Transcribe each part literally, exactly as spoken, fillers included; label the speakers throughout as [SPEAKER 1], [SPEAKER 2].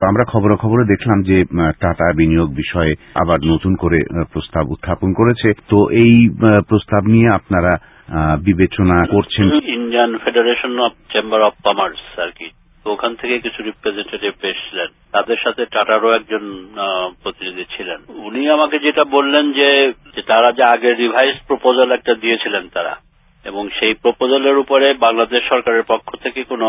[SPEAKER 1] আমরা খবরে খবরে দেখলাম যে টাটা বিনিয়োগ বিষয়ে আবার নতুন করে প্রস্তাব উত্থাপন করেছে, তো এই প্রস্তাব নিয়ে আপনারা বিবেচনা করছেন?
[SPEAKER 2] Indian federation of chamber of commerce আর কি, ওখান থেকে কিছু রিপ্রেজেন্টেটিভ এসেছিলেন, তাদের সাথে টাটারও একজন প্রতিনিধি ছিলেন। উনি আমাকে যেটা বললেন যে তারা যে আগে রিভাইজ প্রপোজাল একটা দিয়েছিলেন তারা, এবং সেই প্রপোজালের উপরে বাংলাদেশ সরকারের পক্ষ থেকে কোনো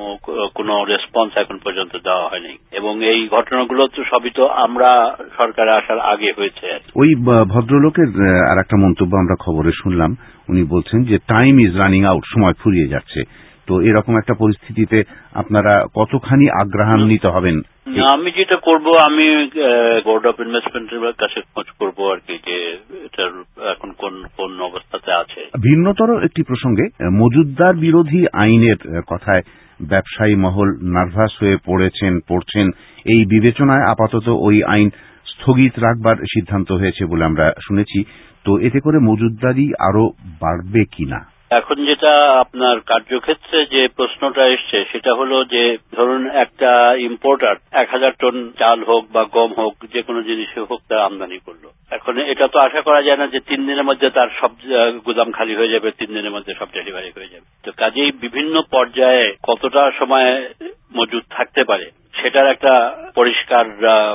[SPEAKER 2] কোনো রেসপন্স এখন পর্যন্ত দেওয়া হয়নি, এবং এই ঘটনাগুলো তো সবই তো আমরা সরকারে আসার আগে হয়েছে।
[SPEAKER 1] ওই ভদ্রলোকের আর একটা মন্তব্য আমরা খবরে শুনলাম, উনি বলছেন যে টাইম ইজ রানিং আউট, সময় ফুরিয়ে যাচ্ছে। তো এরকম একটা পরিস্থিতিতে আপনারা কতখানি আগ্রহান্বিত হবেন?
[SPEAKER 2] আমি যেটা করব, আমি বোর্ড অফ ইনভেস্টমেন্টের কাছে খোঁজ করব আর কি, যে এটার এখন কোন কোন অবস্থাতে আছে।
[SPEAKER 1] ভিন্নতর একটি প্রসঙ্গে, মজুতদার বিরোধী আইনের কথায় ব্যবসায়ী মহল নার্ভাস হয়ে পড়েছেন পড়ছেন এই বিবেচনায় আপাতত ওই আইন স্থগিত রাখবার সিদ্ধান্ত হয়েছে বলে আমরা শুনেছি। তো এতে করে মজুতদারি আরো বাড়বে কিনা?
[SPEAKER 2] এখন যেটা আপনার কার্যক্ষেত্রে যে প্রশ্নটা এসছে সেটা হলো যে ধরুন একটা ইম্পোর্টার এক হাজার টন চাল হোক বা গম হোক, যে কোনো জিনিসে হোক, তার আমদানি করলো। এখন এটা তো আশা করা যায় না যে তিন দিনের মধ্যে তার সব গুদাম খালি হয়ে যাবে, তিন দিনের মধ্যে সব ডেলিভারি হয়ে যাবে। তো কাজেই বিভিন্ন পর্যায়ে কতটা সময় মজুদ থাকতে পারে সেটার একটা পরিষ্কার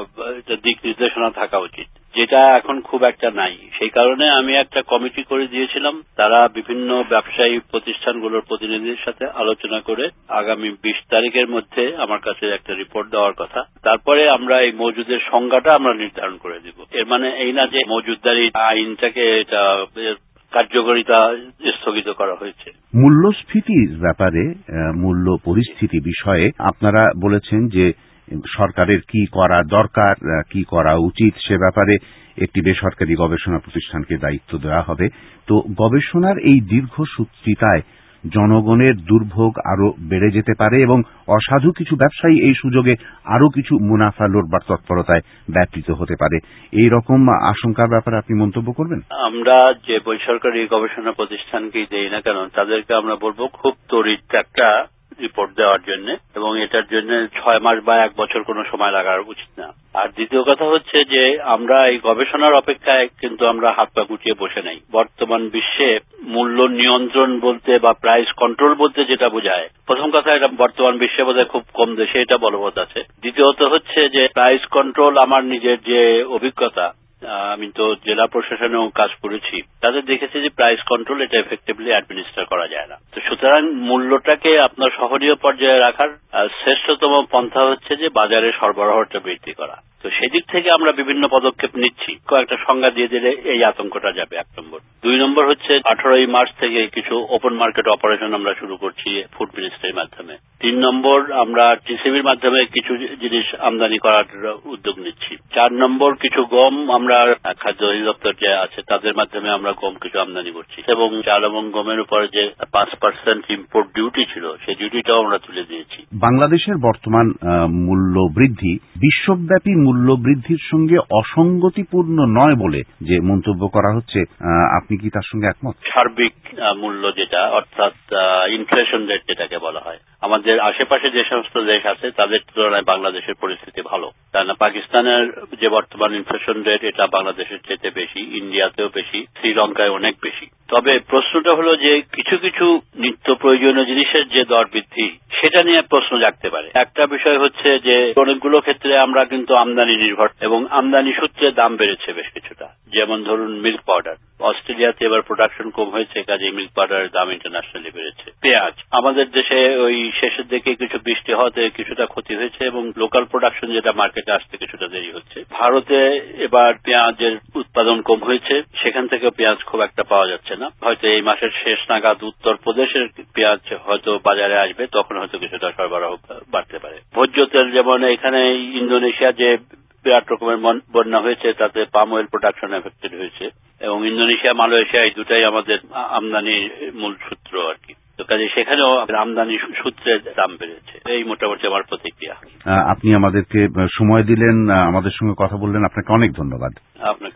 [SPEAKER 2] দিক নির্দেশনা থাকা উচিত, যেটা এখন খুব একটা নাই। সেই কারণে আমি একটা কমিটি করে দিয়েছিলাম, তারা বিভিন্ন ব্যবসায়ী প্রতিষ্ঠানগুলোর প্রতিনিধিদের সাথে আলোচনা করে আগামী বিশ তারিখের মধ্যে আমার কাছে একটা রিপোর্ট দেওয়ার কথা। তারপরে আমরা এই মজুদের সংজ্ঞাটা আমরা নির্ধারণ করে দিব। এর মানে এই না যে মজুদদারি আইনটাকে এটা কার্যকারিতা স্থগিত করা হয়েছে।
[SPEAKER 1] মূল্যস্ফীতির ব্যাপারে, মূল্য পরিস্থিতি বিষয়ে আপনারা বলেছেন যে সরকারের কি করা দরকার, কি করা উচিত, সে ব্যাপারে একটি বেসরকারি গবেষণা প্রতিষ্ঠানকে দায়িত্ব দেওয়া হবে। তো গবেষণার এই দীর্ঘসূত্রিতায় জনগণের দুর্ভোগ আরো বেড়ে যেতে পারে এবং অসাধু কিছু ব্যবসায়ী এই সুযোগে আরো কিছু মুনাফা লুটবার তৎপরতায় ব্যাপৃত হতে পারে। এই রকম আশঙ্কার ব্যাপারে আপনি মন্তব্য করবেন?
[SPEAKER 2] আমরা যে বেসরকারি গবেষণা প্রতিষ্ঠানকেই দেই না কেন, তাদেরকে আমরা বলবো খুব তড়িৎ একটা রিপোর্ট দেওয়ার জন্য, এবং এটার জন্য ছয় মাস বা এক বছর কোনো সময় লাগার উচিত না। আর দ্বিতীয় কথা হচ্ছে যে আমরা এই গবেষণার অপেক্ষায় কিন্তু আমরা হাত পা গুটিয়ে বসে নাই। বর্তমান বিশ্বে মূল্য নিয়ন্ত্রণ বলতে বা প্রাইস কন্ট্রোল বলতে যেটা বোঝায়, প্রথম কথা এটা বর্তমান বিশ্বে বোধহয় খুব কম দেশে এটা বলবৎ আছে। দ্বিতীয়ত হচ্ছে যে প্রাইস কন্ট্রোল, আমার নিজের যে অভিজ্ঞতা, আমি তো জেলা প্রশাসনেও কাজ করেছি, তাদের দেখেছি যে প্রাইস কন্ট্রোল এটা এফেক্টিভলি অ্যাডমিনিস্টার করা যায় না। তো সুতরাং মূল্যটাকে আপনার সহনীয় পর্যায়ে রাখার শ্রেষ্ঠতম পন্থা হচ্ছে যে বাজারে সরবরাহটা বৃদ্ধি করা। তো সেদিক থেকে আমরা বিভিন্ন পদক্ষেপ নিচ্ছি। কয়েকটা সংজ্ঞা দিয়ে দিলে এই আতঙ্কটা যাবে, এক নম্বর। দুই নম্বর হচ্ছে আঠারোই মার্চ থেকে কিছু ওপেন মার্কেট অপারেশন আমরা শুরু করছি ফুড মিনিস্ট্রির মাধ্যমে। তিন নম্বর, আমরা টিসিবির মাধ্যমে কিছু জিনিস আমদানি করার উদ্যোগ নিচ্ছি। চার নম্বর, কিছু গম আমরা খাদ্য অধিদপ্তর যে আছে তাদের মাধ্যমে আমরা গম কিছু আমদানি করছি, এবং চাল এবং গমের উপরে যে পাঁচ পার্সেন্ট ইম্পোর্ট ডিউটি ছিল সেই ডিউটিটাও আমরা তুলে দিয়েছি।
[SPEAKER 1] বাংলাদেশের বর্তমান মূল্য বৃদ্ধি বিশ্বব্যাপী মূল্য বৃদ্ধির সঙ্গে অসঙ্গতিপূর্ণ নয় বলে যে মন্তব্য করা হচ্ছে, আপনি কি তার সঙ্গে একমত?
[SPEAKER 2] সার্বিক মূল্য যেটা, অর্থাৎ ইনফ্লেশন রেট যেটাকে বলা হয়, আমাদের আশেপাশে যে সমস্ত দেশ আছে তাদের তুলনায় বাংলাদেশের পরিস্থিতি ভালো। তাই না, পাকিস্তানের যে বর্তমান ইনফ্লেশন রেট এটা বাংলাদেশের চেয়ে বেশি, ইন্ডিয়াতেও বেশি, শ্রীলঙ্কায় অনেক বেশি। তবে প্রশ্নটা হলো যে কিছু কিছু নিত্য প্রয়োজনীয় জিনিসের যে দর বৃদ্ধি সেটা নিয়ে প্রশ্ন জাগতে পারে। একটা বিষয় হচ্ছে যে অনেকগুলো ক্ষেত্রে আমরা কিন্তু আমদানি নির্ভর, এবং আমদানি সূত্রে দাম বেড়েছে বেশ কিছুটা। যেমন ধরুন মিল্ক পাউডার, অস্ট্রেলিয়াতে এবার প্রোডাকশন কম হয়েছে, কাজে মিল্ক পাউডারের দাম ইন্টারন্যাশনালি বেড়েছে। পেঁয়াজ, আমাদের দেশে ওই শেষের দিকে কিছু বৃষ্টি হওয়াতে কিছুটা ক্ষতি হয়েছে এবং লোকাল প্রোডাকশন যেটা মার্কেটে আসতে কিছুটা দেরি হচ্ছে। ভারতে এবার পেঁয়াজের উৎপাদন কম হয়েছে, সেখান থেকে পেঁয়াজ খুব একটা পাওয়া যাচ্ছে না। হয়তো এই মাসের শেষ নাগাদ উত্তর প্রদেশের পেঁয়াজ হয়তো বাজারে আসবে, তখন হয়তো কিছুটা সরবরাহ বাড়তে পারে। ভোজ্য তেল, যেমন এখানে ইন্দোনেশিয়া যে বিরাট রকমের বন্যা হয়েছে তাতে পাম অয়েল প্রোডাকশন এফেক্টেড হয়েছে, এবং ইন্দোনেশিয়া মালয়েশিয়া এই দুটাই আমাদের আমদানির মূল সূত্র আর কি। তো কাজে সেখানেও আমদানি সূত্রে দাম বেড়েছে। এই মোটামুটি আমার প্রতিক্রিয়া।
[SPEAKER 1] আপনি আমাদেরকে সময় দিলেন, আমাদের সঙ্গে কথা বললেন, আপনাকে অনেক ধন্যবাদ।
[SPEAKER 2] আপনাকে